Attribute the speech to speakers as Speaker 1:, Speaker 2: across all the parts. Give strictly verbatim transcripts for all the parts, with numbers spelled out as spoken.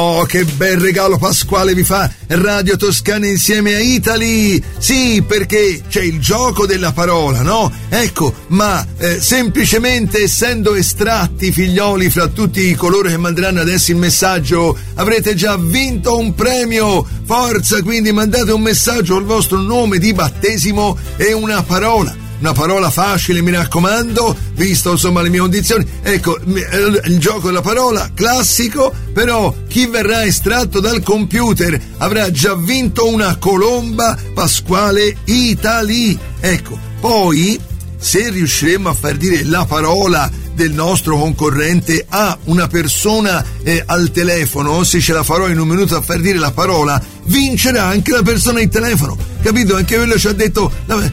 Speaker 1: Oh, che bel regalo pasquale vi fa Radio Toscana insieme a Italy! Sì, perché c'è il gioco della parola, no? Ecco, ma eh, semplicemente essendo estratti figlioli fra tutti coloro che manderanno adesso il messaggio, avrete già vinto un premio! Forza, quindi mandate un messaggio al vostro nome di battesimo e una parola. Una parola facile, mi raccomando, visto insomma le mie condizioni. Ecco, il gioco della parola classico, però chi verrà estratto dal computer avrà già vinto una colomba pasquale Italy. Ecco, poi se riusciremo a far dire la parola del nostro concorrente a una persona eh, al telefono, se ce la farò in un minuto a far dire la parola, vincerà anche la persona al telefono, capito? Anche quello ci ha detto,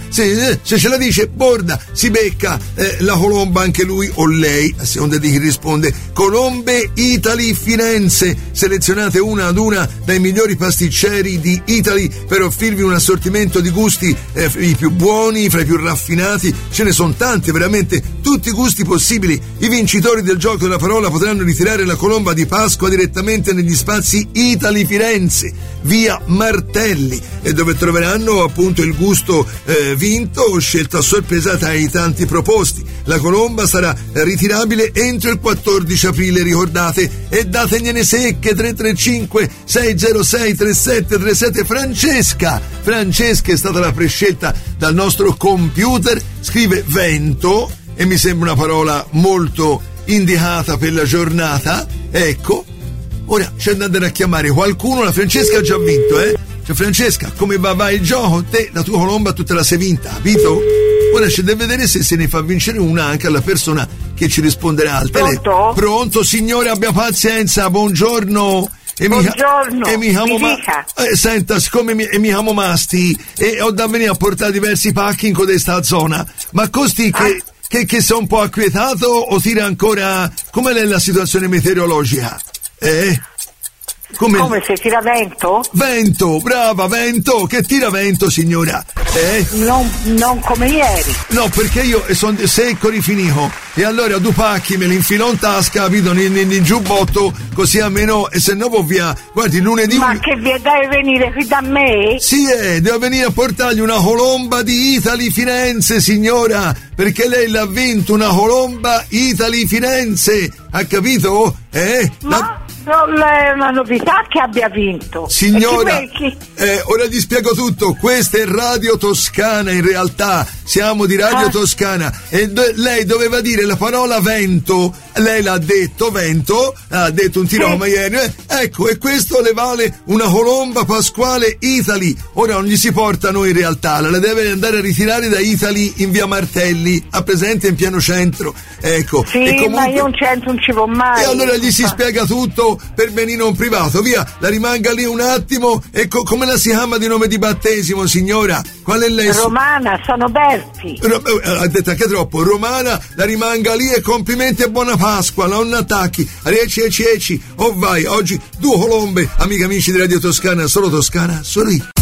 Speaker 1: se, se ce la dice Borda si becca eh, la colomba anche lui o lei, a seconda di chi risponde. Colombe Italy Firenze, selezionate una ad una dai migliori pasticceri di Italy per offrirvi un assortimento di gusti eh, i più buoni, fra i più raffinati. Ce ne sono tanti, veramente tutti i gusti possibili. I vincitori del gioco della parola potranno ritirare la colomba di Pasqua direttamente negli spazi Italy Firenze, via Martelli, e dove troveranno appunto il gusto eh, vinto, scelto a sorpresa tra i tanti proposti. La colomba sarà ritirabile entro il quattordici aprile, ricordate, e dategliene secche. Tre tre cinque sei zero sei tre sette tre sette. Francesca Francesca è stata la prescelta dal nostro computer, scrive vento e mi sembra una parola molto indicata per la giornata. Ecco, ora c'è da andare a chiamare qualcuno. La Francesca ha già vinto, eh? Cioè, Francesca, come va, va il gioco? Te, la tua colomba, tu te la sei vinta, capito? Ora c'è da vedere se se ne fa vincere una anche alla persona che ci risponderà al telefono.
Speaker 2: Pronto?
Speaker 1: Pronto, signore, abbia pazienza, buongiorno. E
Speaker 2: Buongiorno,
Speaker 1: mi, e mi chiamo
Speaker 2: mi
Speaker 1: ma, eh, senta, siccome mi, e mi chiamo Masti e ho da venire a portare diversi pacchi in codesta zona, ma costi che...
Speaker 2: Ah.
Speaker 1: Che, che sei un po' acquietato o tira ancora? Com'è la situazione meteorologica? Eh?
Speaker 2: Come, Come se tira vento?
Speaker 1: Vento, brava, vento, che tira vento, signora? Eh?
Speaker 2: Non, non come ieri.
Speaker 1: No, perché io sono secco rifinito e allora due pacchi me li infilo in tasca, capito, nel giubbotto, così almeno, e se no può via. Guardi, lunedì...
Speaker 2: Ma che vi deve venire qui da me?
Speaker 1: Sì, eh, devo venire a portargli una colomba di Italy Firenze, signora, perché lei l'ha vinto, una colomba Italy Firenze, ha capito? Eh?
Speaker 2: Ma... La... non è una novità che abbia vinto.
Speaker 1: Signora,
Speaker 2: chi, chi...
Speaker 1: Eh, ora ti spiego tutto. Questa è Radio Toscana, in realtà siamo di Radio ah. Toscana e do- lei doveva dire la parola vento, lei l'ha detto, vento, ha detto un tiro
Speaker 2: sì.
Speaker 1: come ieri, eh? Ecco, e questo le vale una colomba pasquale Italy. Ora non gli si portano in realtà, la deve andare a ritirare da Italy in via Martelli, a presente in pieno centro, ecco.
Speaker 2: Sì,
Speaker 1: e comunque...
Speaker 2: ma io un centro non ci vo mai.
Speaker 1: E allora gli si spiega tutto per benino privato, via, la rimanga lì un attimo. E co- come la si chiama di nome di battesimo, signora? Qual è lei?
Speaker 2: Romana, sono Berti.
Speaker 1: Ro- eh, ha detto anche troppo. Romana, la rimanga lì e complimenti e buona Pasqua, non attacchi. Rieci, eci, eci. Oh vai, oggi due colombe, amiche amici di Radio Toscana, solo Toscana, solo io.